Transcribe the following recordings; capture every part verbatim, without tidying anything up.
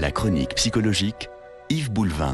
La chronique psychologique, Yves Boulevin.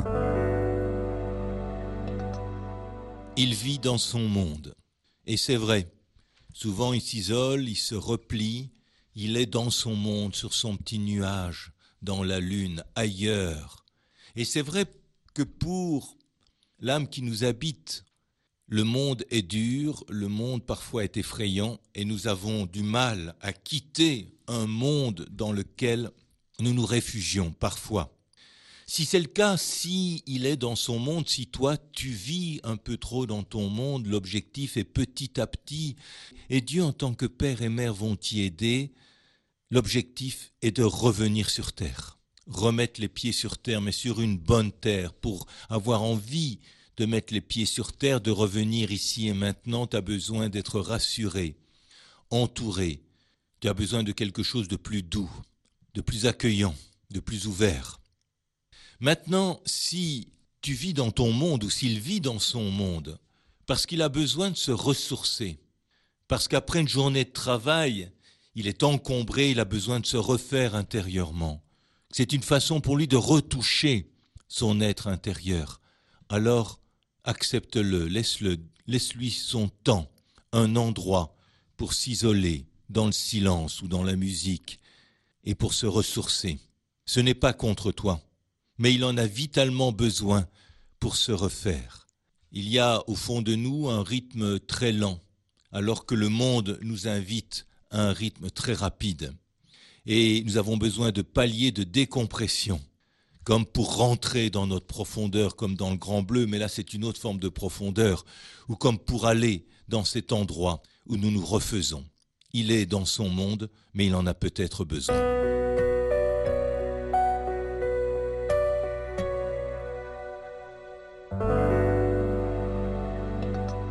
Il vit dans son monde. Et c'est vrai. Souvent il s'isole, il se replie, il est dans son monde, sur son petit nuage, dans la lune, ailleurs. Et c'est vrai que pour l'âme qui nous habite, le monde est dur, le monde parfois est effrayant, et nous avons du mal à quitter un monde dans lequel nous nous réfugions parfois. Si c'est le cas, si il est dans son monde, si toi tu vis un peu trop dans ton monde, l'objectif est petit à petit, et Dieu en tant que père et mère vont t'y aider, l'objectif est de revenir sur terre, remettre les pieds sur terre, mais sur une bonne terre, pour avoir envie de mettre les pieds sur terre, de revenir ici et maintenant, tu as besoin d'être rassuré, entouré, tu as besoin de quelque chose de plus doux, de plus accueillant, de plus ouvert. Maintenant, si tu vis dans ton monde ou s'il vit dans son monde, parce qu'il a besoin de se ressourcer, parce qu'après une journée de travail, il est encombré, il a besoin de se refaire intérieurement. C'est une façon pour lui de retoucher son être intérieur. Alors, accepte-le, laisse-le, laisse-lui son temps, un endroit pour s'isoler dans le silence ou dans la musique et pour se ressourcer. Ce n'est pas contre toi, mais il en a vitalement besoin pour se refaire. Il y a au fond de nous un rythme très lent, alors que le monde nous invite à un rythme très rapide. Et nous avons besoin de paliers de décompression, comme pour rentrer dans notre profondeur, comme dans le Grand Bleu, mais là c'est une autre forme de profondeur, ou comme pour aller dans cet endroit où nous nous refaisons. Il est dans son monde, mais il en a peut-être besoin.